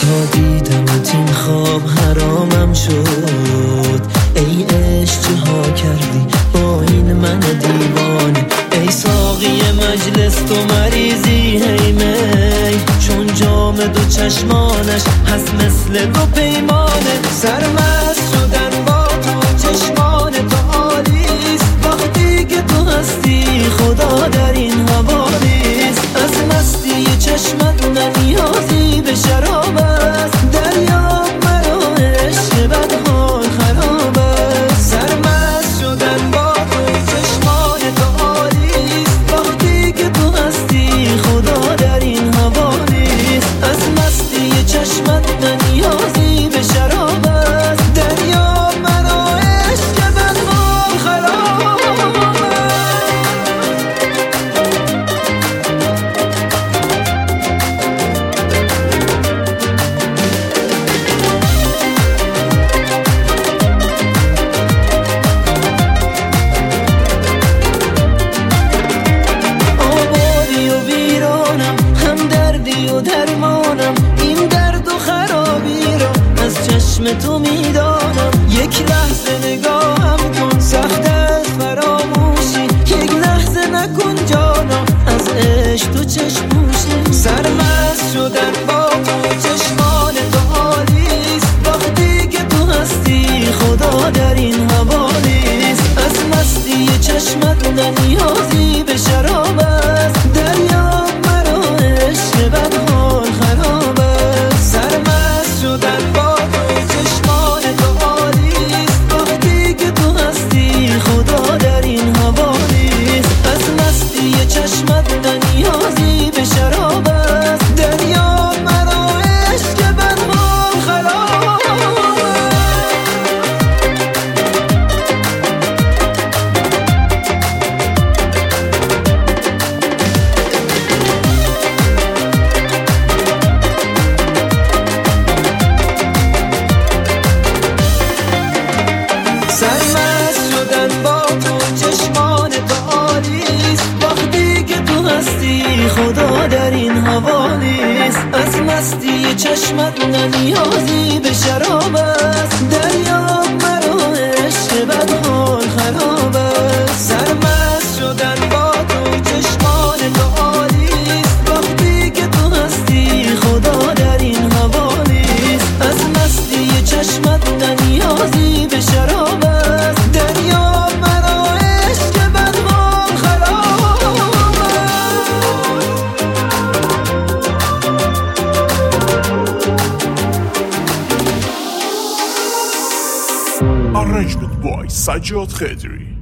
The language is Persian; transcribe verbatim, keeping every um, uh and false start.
تا دیدمت این خواب حرامم شد. ای عشق چه ها کردی با این من دیوانه. ای ساقی مجلس تو مریضی هی می، چون جام دو چشمانش هست مثل دو پیمانه. سرمست شدن با تو چشمان تو عالیست، وقتی که تو هستی خدا در این هوا نیست. از مستی چشمت نیازی به شراب است، دریا مرا عشق بد حال خراب است. سرمست شدن با تو چشمان تو عالیست، وقتی که تو هستی خدا در این هوا نیست. از مستی چشمت نیازی به شراب است، دریا مرا عشق بد حال خراب است. آبادی و ویرانم، هم دردی و درمانم، این درد و خرابی را از چشم تو میدانم. یک لحظه نگاهم کن سخت از فراموشی، یک لحظه نکن جانا از عشق تو چشم پوشی. سرمست شدن با تو چشمان تو عالیست، وقتی که تو هستی خدا در این هوا نیست. از مستی چشمت نیازی به شراب است، دریا مرا عشق بد حال خراب است. سرمست شدن با تو چشمان تو عالیست، وقتی که تو هستی خدا در این هوا نیست. از مستی چشمت نیازی به شراب است، دریا مرا عشق بد حال خراب است. سرمست شدن با تو چشمان تو عالیست، وقتی که تو هستی خدا در این هوا نیست. از مستی چشمت نیازی به شراب است، دریا مرا عشق بد حال خراب است. سرمست شدن با تو چشمان تو عالیست، وقتی که تو هستی خدا در این هوا نیست. از مستی چشمت نیازی به شراب است، دریا مرا عشق بد حال خراب است. Arrangement by Sajjad Khedri.